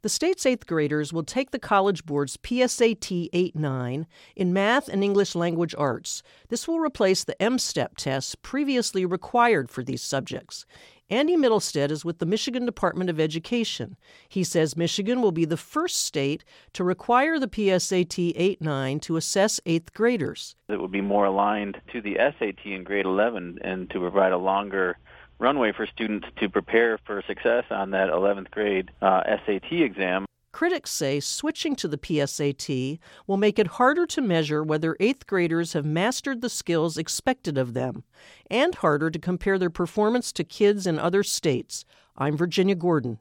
The state's 8th graders will take the College Board's PSAT 8-9 in Math and English Language Arts. This will replace the M-STEP tests previously required for these subjects. Andy Middlestead is with the Michigan Department of Education. He says Michigan will be the first state to require the PSAT 8-9 to assess 8th graders. It would be more aligned to the SAT in grade 11 and to provide a longer runway for students to prepare for success on that 11th grade SAT exam. Critics say switching to the PSAT will make it harder to measure whether 8th graders have mastered the skills expected of them, and harder to compare their performance to kids in other states. I'm Virginia Gordon.